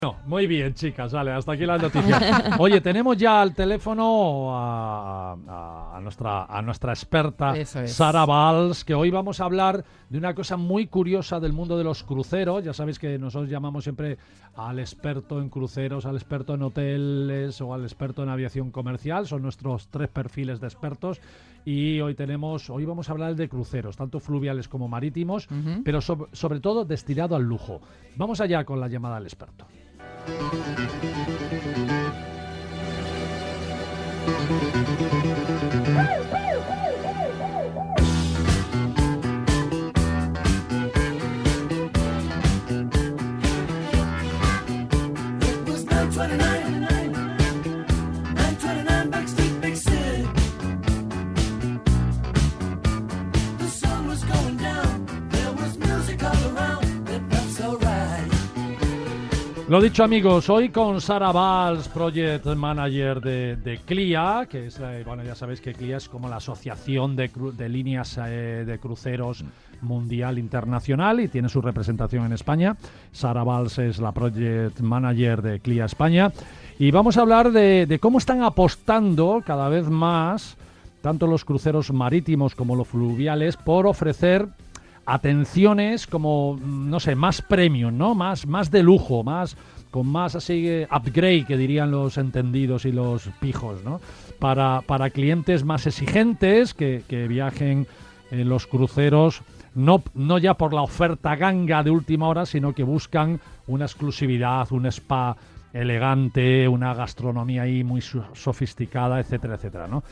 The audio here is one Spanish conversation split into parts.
No, muy bien, chicas, vale, hasta aquí las noticias. Oye, tenemos ya al teléfono a nuestra experta Eso es. Sara Valls, que hoy vamos a hablar de una cosa muy curiosa del mundo de los cruceros. Ya sabéis que nosotros llamamos siempre al experto en cruceros, al experto en hoteles o al experto en aviación comercial. Son nuestros 3 perfiles de expertos. Y hoy vamos a hablar de cruceros, tanto fluviales como marítimos, pero sobre todo destinado al lujo. Vamos allá con la llamada al experto. Lo dicho, amigos, hoy con Sara Valls, Project Manager de CLIA, que es, bueno, ya sabéis que CLIA es como la asociación de líneas de cruceros mundial internacional y tiene su representación en España. Sara Valls es la Project Manager de CLIA España. Y vamos a hablar de cómo están apostando cada vez más, tanto los cruceros marítimos como los fluviales, por ofrecer atenciones como, no sé, más premium, ¿no? Más de lujo, con más así upgrade, que dirían los entendidos y los pijos, ¿no? Para clientes más exigentes que viajen en los cruceros, no ya por la oferta ganga de última hora, sino que buscan una exclusividad, un spa elegante, una gastronomía ahí muy sofisticada, etcétera, etcétera, ¿no?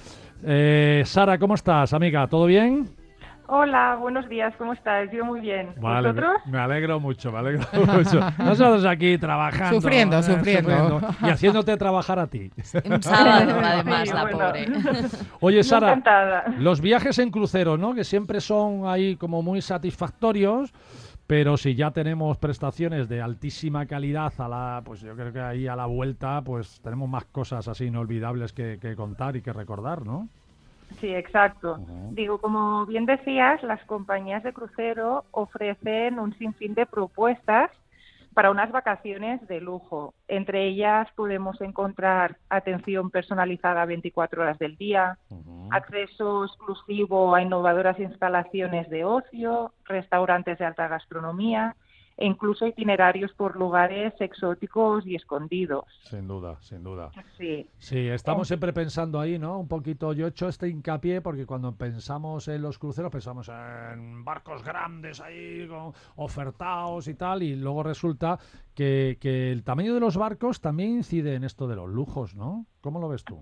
Sara, ¿cómo estás, amiga? ¿Todo bien? Hola, buenos días, ¿cómo estás? Yo muy bien. Vale, ¿Vosotros? me alegro mucho, me alegro mucho. Nosotros aquí trabajando. Sufriendo. Y haciéndote trabajar a ti. Un sábado, además, Sí, la bueno. pobre. Oye, Sara, Encantada. los viajes en crucero, ¿no? Que siempre son ahí como muy satisfactorios, pero si ya tenemos prestaciones de altísima calidad pues yo creo que ahí a la vuelta, pues tenemos más cosas así inolvidables que contar y que recordar, ¿no? Sí, exacto. Ujú. Digo, como bien decías, las compañías de crucero ofrecen un sinfín de propuestas para unas vacaciones de lujo. Entre ellas podemos encontrar atención personalizada 24 horas del día, acceso exclusivo a innovadoras instalaciones de ocio, restaurantes de alta gastronomía e incluso itinerarios por lugares exóticos y escondidos. Sin duda, sin duda. Sí. Sí, estamos siempre pensando ahí, ¿no? Un poquito, yo he hecho este hincapié porque cuando pensamos en los cruceros pensamos en barcos grandes ahí, ofertados y tal, y luego resulta que el tamaño de los barcos también incide en esto de los lujos, ¿no? ¿Cómo lo ves tú?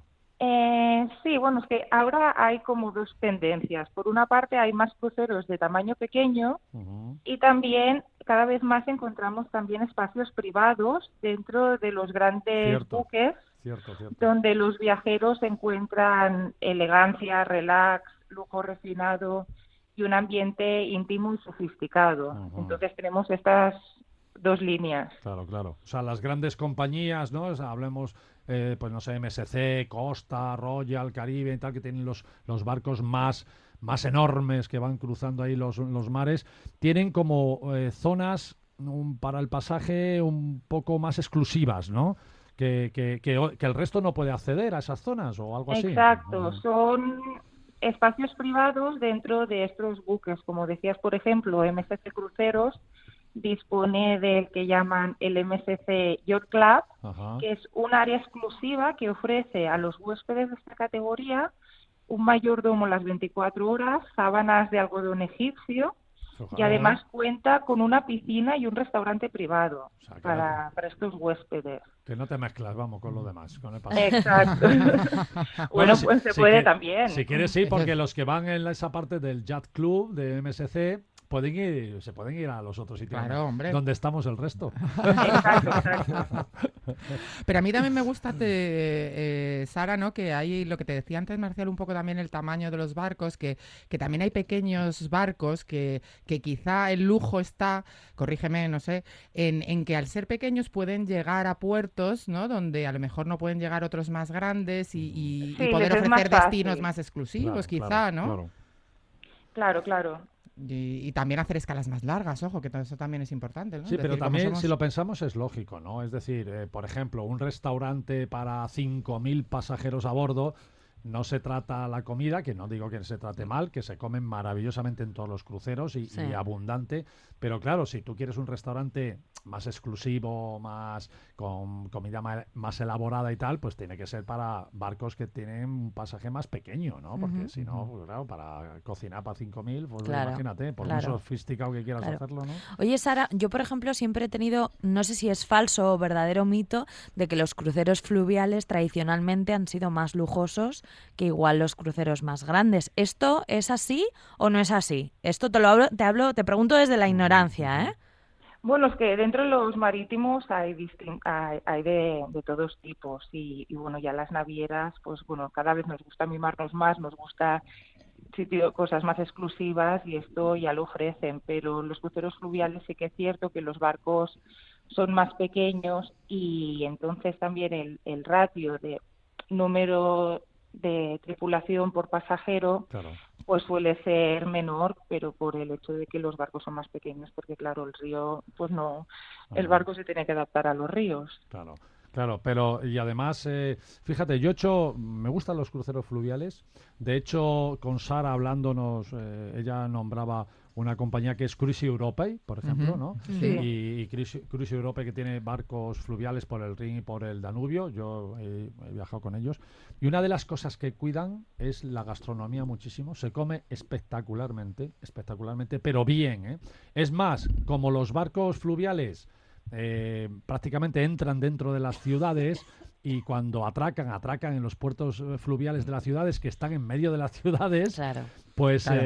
Sí, bueno, es que ahora hay como dos tendencias. Por una parte hay más cruceros de tamaño pequeño y también cada vez más encontramos también espacios privados dentro de los grandes Cierto. buques, Cierto. donde los viajeros encuentran elegancia, relax, lujo refinado y un ambiente íntimo y sofisticado. Entonces tenemos estas dos líneas. Claro. O sea, las grandes compañías, ¿no? O sea, hablemos, pues no sé, MSC, Costa, Royal, Caribe y tal, que tienen los barcos más enormes que van cruzando ahí los mares, tienen como zonas para el pasaje un poco más exclusivas, ¿no? Que el resto no puede acceder a esas zonas o algo así. Exacto, son espacios privados dentro de estos buques. Como decías, por ejemplo, MSC Cruceros dispone del que llaman el MSC Yacht Club, Ajá. que es un área exclusiva que ofrece a los huéspedes de esta categoría un mayordomo las 24 horas, sábanas de algodón egipcio y además cuenta con una piscina y un restaurante privado O sea, que para estos huéspedes. Que no te mezclas, vamos, con lo demás, con el pasaje. Exacto. Bueno, pues se puede también. Si quieres, sí, porque los que van en esa parte del Yacht Club de MSC se pueden ir a los otros sitios, Claro, hombre. donde estamos el resto. Exacto. Pero a mí también me gusta, Sara, ¿no? Que hay lo que te decía antes, Marcial, un poco también el tamaño de los barcos, que también hay pequeños barcos que quizá el lujo está, corrígeme, no sé, en que al ser pequeños pueden llegar a puertos, ¿no? Donde a lo mejor no pueden llegar otros más grandes y Sí, poder les es más ofrecer destinos fácil. más exclusivos, Claro, quizá, claro, ¿no? claro. Claro. Y también hacer escalas más largas, ojo, que todo eso también es importante, ¿no? Sí, Es pero decir, como también somos- si lo pensamos es lógico, ¿no? Es decir, por ejemplo, un restaurante para 5.000 pasajeros a bordo, no se trata la comida, que no digo que se trate mal, que se comen maravillosamente en todos los cruceros y Sí. abundante, pero claro, si tú quieres un restaurante más exclusivo, más con comida más elaborada y tal, pues tiene que ser para barcos que tienen un pasaje más pequeño, ¿no? Porque Ujú. si no, pues claro, para cocinar para 5.000, pues Claro, imagínate, por claro. muy sofisticado que quieras Claro. hacerlo, ¿no? Oye, Sara, yo por ejemplo siempre he tenido, no sé si es falso o verdadero mito, de que los cruceros fluviales tradicionalmente han sido más lujosos que igual los cruceros más grandes. ¿Esto es así o no es así? Esto te pregunto desde la ignorancia, ¿eh? Bueno, es que dentro de los marítimos hay de todos tipos y bueno, ya las navieras, pues bueno, cada vez nos gusta mimarnos más, nos gusta cosas más exclusivas y esto ya lo ofrecen, pero los cruceros fluviales sí que es cierto que los barcos son más pequeños y entonces también el ratio de número de tripulación por pasajero Claro. pues suele ser menor, pero por el hecho de que los barcos son más pequeños, porque claro, el río, pues no, el Ajá. barco se tiene que adaptar a los ríos. Claro, claro, pero y además, fíjate, me gustan los cruceros fluviales. De hecho, con Sara hablándonos, ella nombraba una compañía que es Cruise Europe, por ejemplo, Ujú. ¿no? Sí. Y Cruise Europe que tiene barcos fluviales por el Rin y por el Danubio. Yo he viajado con ellos. Y una de las cosas que cuidan es la gastronomía muchísimo. Se come espectacularmente, pero bien, ¿eh? Es más, como los barcos fluviales prácticamente entran dentro de las ciudades y cuando atracan en los puertos fluviales de las ciudades que están en medio de las ciudades, Claro. pues Claro.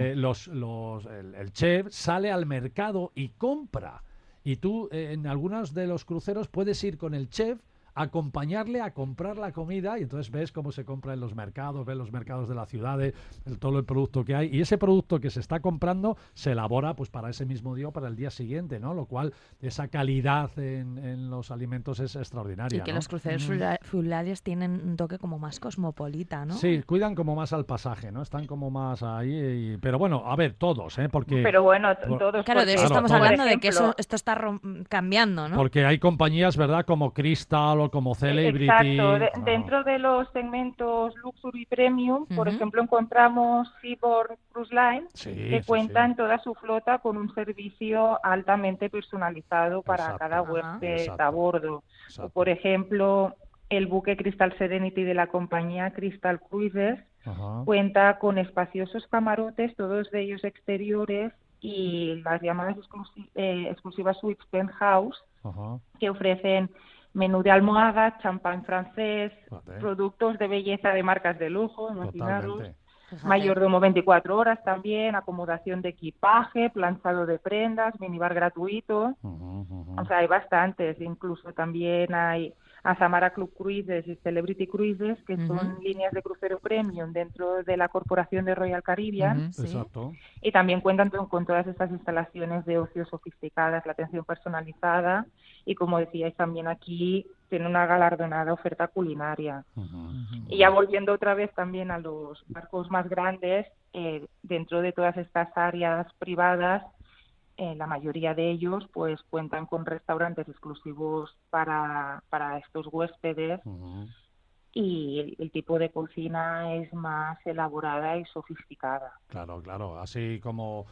el chef sale al mercado y compra. Y tú en algunos de los cruceros puedes ir con el chef, acompañarle a comprar la comida y entonces ves cómo se compra en los mercados, ves los mercados de las ciudades, todo el producto que hay y ese producto que se está comprando se elabora pues para ese mismo día o para el día siguiente, ¿no? Lo cual esa calidad en los alimentos es extraordinaria, Y que ¿no? los cruceros fluviales tienen un toque como más cosmopolita, ¿no? Sí, cuidan como más al pasaje, ¿no? Están como más ahí, pero bueno, a ver, todos, ¿eh? Porque Pero bueno, por- todos. Claro, de eso porque, estamos todo. hablando, de que ejemplo, esto está cambiando, ¿no? porque hay compañías, ¿verdad? Como Crystal o como Celebrity. Exacto. Ajá. Dentro de los segmentos Luxury Premium, por Ujú. ejemplo, encontramos Seabourn Cruise Line, Sí, que sí, cuenta sí. en toda su flota con un servicio altamente personalizado para Exacto. cada Ajá. huésped Exacto. a bordo. O, Exacto. por ejemplo, el buque Crystal Serenity de la compañía Crystal Cruises Ajá. cuenta con espaciosos camarotes, todos de ellos exteriores, y las llamadas exclusivas suites penthouse, Ajá. que ofrecen menú de almohada, champán francés, Fíjate. productos de belleza de marcas de lujo, imaginaros, Totalmente. Fíjate. mayordomo 24 horas también, acomodación de equipaje, planchado de prendas, minibar gratuito. Ujú, ujú. O sea, hay bastantes, incluso también hay Azamara Club Cruises y Celebrity Cruises, que son Ujú. líneas de crucero premium dentro de la corporación de Royal Caribbean, Ujú. Sí. Exacto. y también cuentan con todas estas instalaciones de ocio sofisticadas, la atención personalizada, y como decíais también aquí, tiene una galardonada oferta culinaria. Ujú. Y ya volviendo otra vez también a los barcos más grandes, dentro de todas estas áreas privadas, la mayoría de ellos pues cuentan con restaurantes exclusivos para estos huéspedes, Ujú. y el tipo de cocina es más elaborada y sofisticada. Claro, claro. Así como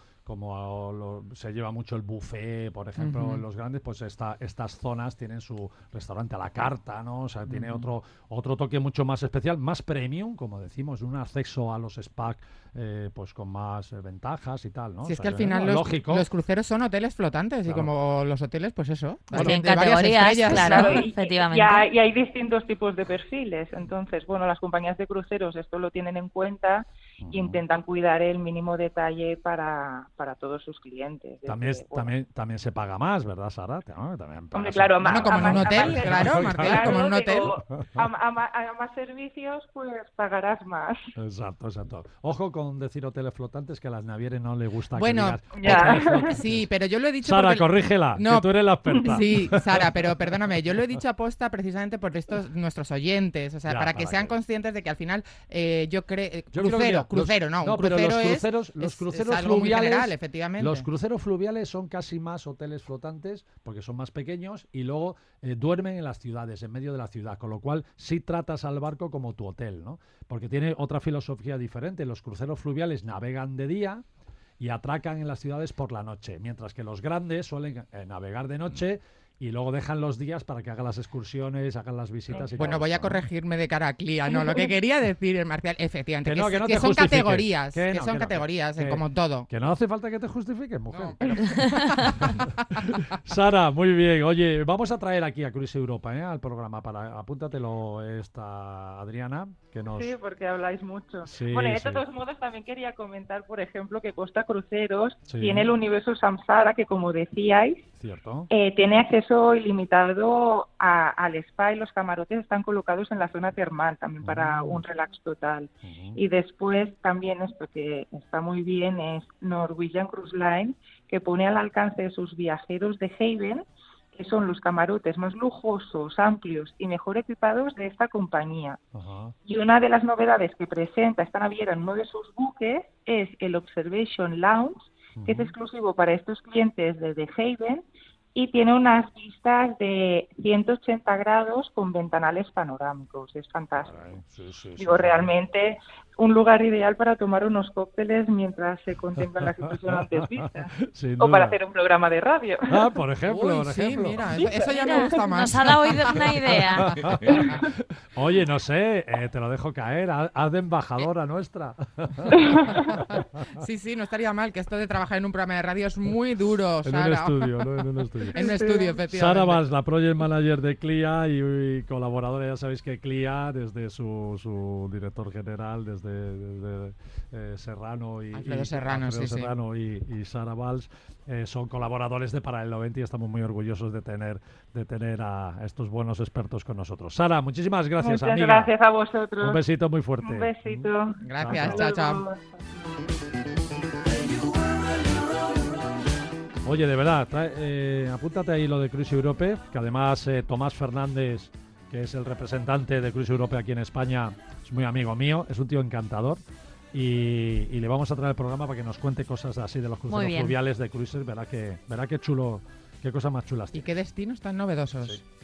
se lleva mucho el buffet, por ejemplo, Ujú. en los grandes, pues estas zonas tienen su restaurante a la carta, ¿no? O sea, tiene Ujú. otro toque mucho más especial, más premium, como decimos, un acceso a los spas pues con más ventajas y tal, ¿no? Si O es sea, que al final lógico. los cruceros son hoteles flotantes y Claro. como los hoteles, pues eso. Pues hay tienen de varias categorías, estrellas. claro. Y Efectivamente. hay distintos tipos de perfiles. Entonces, bueno, las compañías de cruceros esto lo tienen en cuenta Ujú. e intentan cuidar el mínimo detalle para todos sus clientes. También, Desde, bueno, también se paga más, ¿verdad, Sara? También hombre, pagas- claro, Bueno, como en un hotel, claro, Martín, como en un hotel. digo, a más servicios, pues pagarás más. Exacto, exacto. Ojo con decir hoteles flotantes, que a las navieres no les gusta Bueno, que ya. digas hoteles flotantes. Sí, pero yo lo he dicho Sara, porque... corrígela, No. que tú eres la experta. Sí, Sara, pero perdóname, yo lo he dicho aposta precisamente por estos nuestros oyentes, o sea, Ya, para que para sean que- conscientes de que al final Yo creo que crucero crucero, no. Un pero crucero los cruceros es algo muy fluviales, general, efectivamente. los cruceros fluviales son casi más hoteles flotantes porque son más pequeños y luego duermen en las ciudades, en medio de la ciudad, con lo cual sí tratas al barco como tu hotel, ¿no? Porque tiene otra filosofía diferente. Los cruceros fluviales navegan de día y atracan en las ciudades por la noche, mientras que los grandes suelen navegar de noche y luego dejan los días para que hagan las excursiones, hagan las visitas. Y bueno, todo voy a esto, ¿no? corregirme de cara a Clía. No, lo que quería decir, Marcial, efectivamente, Que no que te son justifiques. categorías, Que no, son que no, categorías, que- como todo. Que no hace falta que te justifiques, mujer. No, pero- Sara, muy bien. Oye, vamos a traer aquí a Cruise Europa, al programa. Apúntatelo esta Adriana, que nos... Sí, porque habláis mucho. Sí, Bueno, y de sí. todos modos también quería comentar, por ejemplo, que Costa Cruceros Sí. tiene el universo Samsara, que como decíais, Cierto. tiene acceso ilimitado al spa y los camarotes están colocados en la zona termal también para un relax total. Ujú. Y después también esto que está muy bien es Norwegian Cruise Line, que pone al alcance de sus viajeros de Haven, que son los camarotes más lujosos, amplios y mejor equipados de esta compañía. Ajá. Y una de las novedades que presenta esta naviera en uno de sus buques es el Observation Lounge, que es Ujú. exclusivo para estos clientes de The Haven y tiene unas vistas de 180 grados con ventanales panorámicos. Es fantástico. Caray, sí, Digo, sí. realmente un lugar ideal para tomar unos cócteles mientras se contemplan las impresionantes vistas. Sin O para duda. hacer un programa de radio. Ah, por ejemplo, Uy, por sí, ejemplo. mira, eso ya me Mira, gusta más. nos ha dado una idea. Oye, no sé, te lo dejo caer. Haz de embajadora nuestra. Sí, no estaría mal, que esto de trabajar en un programa de radio es muy duro, En un Sara. estudio, ¿no? En un estudio. En un estudio, efectivamente. Sara Valls, la Project Manager de CLIA y colaboradora, ya sabéis que CLIA, desde su director general, desde Serrano y Alfredo Serrano, Alfredo sí, sí. Serrano y Sara Valls, son colaboradores de Paralelo 20 y estamos muy orgullosos de tener a estos buenos expertos con nosotros. Sara, muchísimas gracias, Muchas amiga. gracias a vosotros. Un besito muy fuerte. Un besito. Gracias, Hasta chao, luego. Oye, de verdad, apúntate ahí lo de Cruise Europe, que además Tomás Fernández, que es el representante de Cruise Europe aquí en España, es muy amigo mío, es un tío encantador y le vamos a traer el programa para que nos cuente cosas así de los Muy cruceros bien. fluviales de cruises, verá que chulo, qué cosas más chulas Y tiene. qué destinos tan novedosos. Sí.